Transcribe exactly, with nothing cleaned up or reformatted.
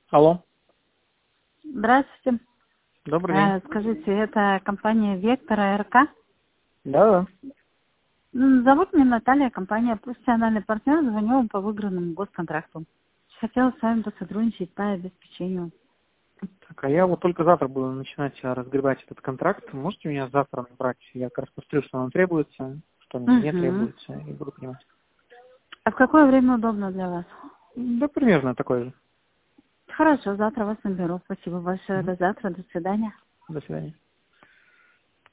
Алло. Здравствуйте. Добрый день. Э, Скажите, это компания Вектор АРК? Да. М, Зовут меня Наталья, компания «Профессиональный партнер», звоню вам по выигранному госконтракту. Хотела с вами посотрудничать по обеспечению. Так, а я вот только завтра буду начинать а, разгребать этот контракт. Можете меня завтра набрать? Я как раз посмотрю, что нам требуется, что мне не Угу. требуется, и буду понимать. А в какое время удобно для вас? Да, примерно такой же. Хорошо, завтра вас наберу. Спасибо большое. Мгм. До завтра. До свидания. До свидания.